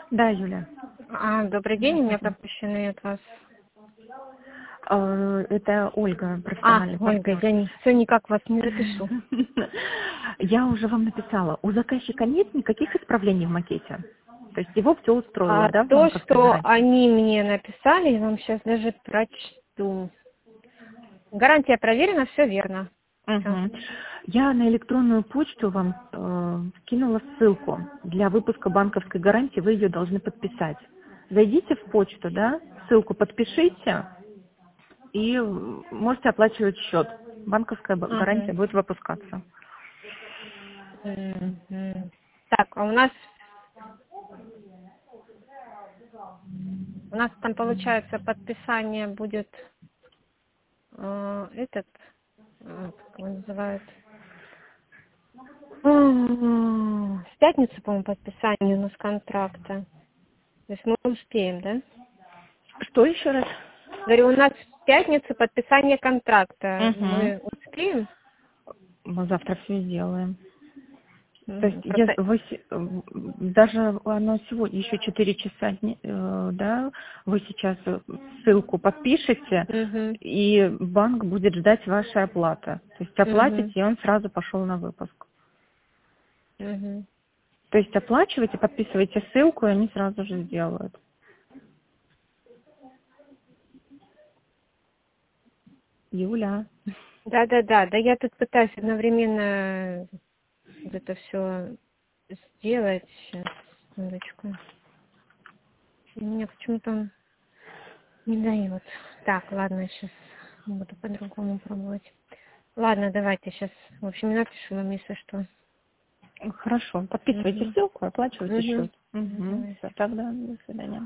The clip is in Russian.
Да, Юля. Добрый день, у меня пропущенный от вас. Это Ольга, профессиональный Ольга, партнер. я все никак вас не запишу. Я уже вам написала. У заказчика нет никаких исправлений в макете. То есть его все устроило, да, в То, банковской что гарантии? они мне написали, я вам сейчас даже прочту. Гарантия проверена, все верно. Всё. Угу. Я на электронную почту вам скинула ссылку для выпуска банковской гарантии. Вы ее должны подписать. Зайдите в почту, да, ссылку подпишите и можете оплачивать счет. Банковская гарантия Мгм. будет выпускаться. Мгм. Так, а у нас там получается подписание будет как его называют? В пятницу, по-моему, подписание у нас контракта. То есть мы успеем, да? Что еще раз? Говорю, у нас в пятницу подписание контракта. Угу. Мы успеем? Мы завтра все сделаем. То есть Просто... даже оно сегодня еще 4 часа, да, вы сейчас ссылку подпишете, Мгм. и банк будет ждать вашей оплаты. То есть оплатите, Мгм. и он сразу пошел на выпуск. Мгм. То есть оплачивайте, подписывайте ссылку, и они сразу же сделают. Юля. Да, я тут пытаюсь одновременно вот это все сделать. Сейчас, секундочку. И меня почему-то не дает. Так, ладно, сейчас буду по-другому пробовать. Ладно, давайте сейчас, в общем, напишу вам, если что. Хорошо, подписывайте Мгм. ссылку, оплачивайте Мгм. счет. Угу. Давай. Все, тогда до свидания.